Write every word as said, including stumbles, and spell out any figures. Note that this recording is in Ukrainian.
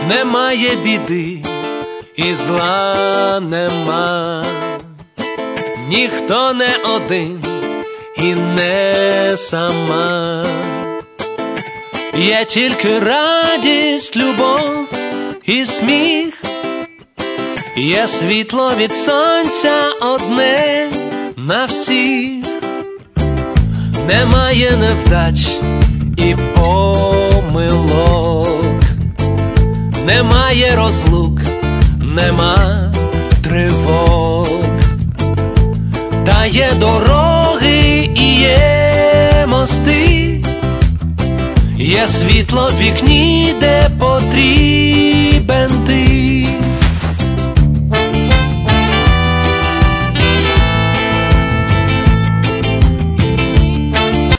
Немає біди і зла нема, ніхто не один і не сама. Є тільки радість, любов і сміх, є світло від сонця одне на всіх. Немає невдач і помилок, немає розлук, нема тривог. Та є дороги і є мости, є світло в вікні, де потрібен ти.